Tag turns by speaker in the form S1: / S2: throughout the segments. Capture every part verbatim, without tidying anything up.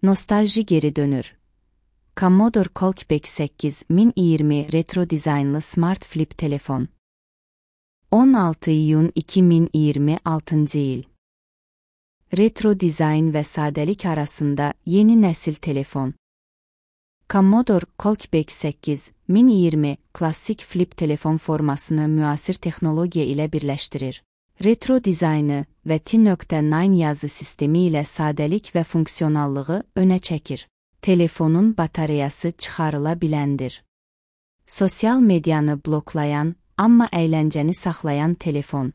S1: Nostalji geri dönür. Commodore Coltbeck sekiz min iyirmi retro dizaynlı Smart Flip telefon. on altı iyun iki min iyirmi altıncı yıl. Retro dizayn ve sadelik arasında yeni nesil telefon. Commodore Coltbeck sekiz min iyirmi klasik flip telefon formasını müasir teknolojiya ile birleştirir. Retro dizaynı ve T dokuz yazı sistemi ile sadelik ve fonksiyonallığı öne çekir. Telefonun bataryası çıxarılabilendir. Sosyal medyanı bloklayan, amma əyləncəni saxlayan telefon.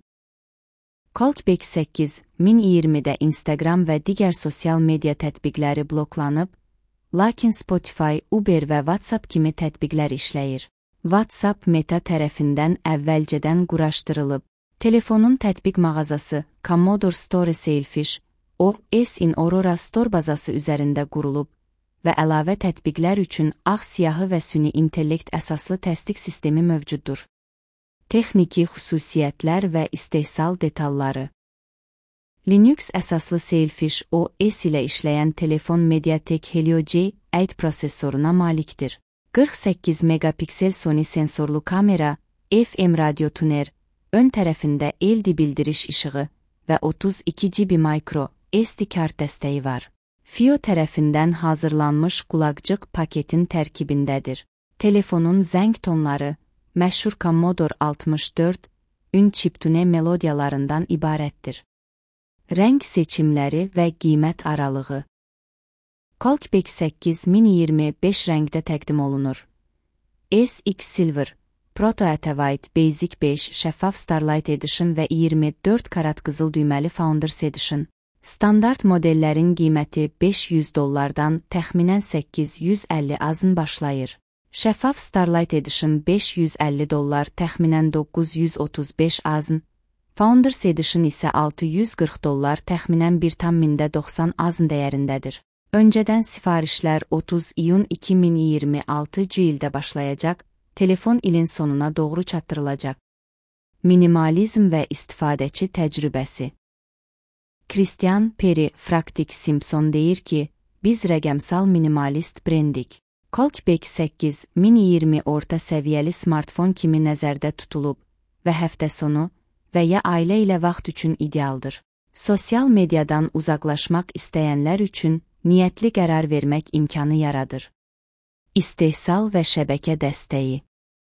S1: Coltbeck sekiz min iyirmidə Instagram və digər sosial media tətbiqləri bloklanıb, lakin Spotify, Uber və WhatsApp kimi tətbiqlər işləyir. WhatsApp Meta tərəfindən əvvəlcədən quraşdırılıb. Telefonun tətbiq mağazası Commodore Store Sailfish, O S in Aurora Store bazası üzərində qurulub və əlavə tətbiqlər üçün ağ-siyahı və süni intellekt əsaslı təsdiq sistemi mövcuddur. Texniki xüsusiyyətlər və istehsal detalları. Linux əsaslı Sailfish O S ilə işləyən telefon Mediatek Helio G osem prosesoruna malikdir. qırx səkkiz megapiksel Sony sensorlu kamera, F M radio tuner, ön tərəfində L E D bildiriş işığı və otuz iki gigabayt micro S D kart dəstəyi var. F I O tərəfindən hazırlanmış qulaqcıq paketin tərkibindədir. Telefonun zəng tonları, məşhur Commodore altmış dörd ün chiptune melodiyalarından ibarətdir. Rəng seçimləri və qiymət aralığı. Coltbeck sekiz min iyirmi beş rəngdə təqdim olunur. S X Silver, Proto White Basic beş şəffaf Starlight Edition və iyirmi dörd karat qızıl düyməli Founders Edition. Standart modellərin qiyməti beş yüz dollardan təxminən səkkiz yüz əlli azın başlayır. Şəffaf Starlight Edition beş yüz əlli dollar təxminən doqquz yüz otuz beş azın, Founders Edition isə altı yüz qırx dollar təxminən bir tam mində doxsan azın dəyərindədir. Öncədən sifarişlər otuz iyun iki min iyirmi altıncı ildə başlayacaq, telefon ilin sonuna doğru çatdırılacaq. Minimalizm və istifadəçi təcrübəsi. Christian Perry Fractic Simpson deyir ki, biz rəqəmsal minimalist brendik. Coltbeck sekiz min iyirmi orta səviyyəli smartfon kimi nəzərdə tutulub və həftə sonu və ya ailə ilə vaxt üçün idealdır. Sosial mediadan uzaqlaşmaq istəyənlər üçün niyyətli qərar vermək imkanı yaradır. İstehsal və şəbəkə dəstəyi.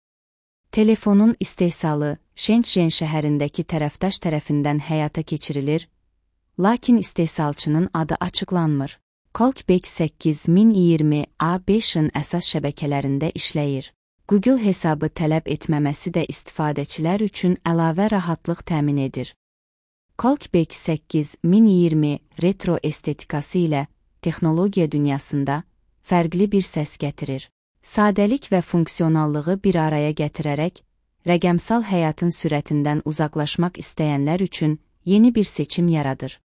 S1: Telefonun istehsalı Shenzhen şəhərindəki tərəfdaş tərəfindən həyata keçirilir, lakin istehsalçının adı açıqlanmır. Coltbeck sekiz min iyirmi A beşin əsas şəbəkələrində işləyir. Google hesabı tələb etməməsi də istifadəçilər üçün əlavə rahatlıq təmin edir. Coltbeck sekiz min iyirmi retro estetikası ilə texnologiya dünyasında fərqli bir səs gətirir. Sadəlik və fonksiyonallığı bir araya gətirərək, rəqəmsal həyatın sürətindən uzaqlaşmaq istəyənlər üçün yeni bir seçim yaradır.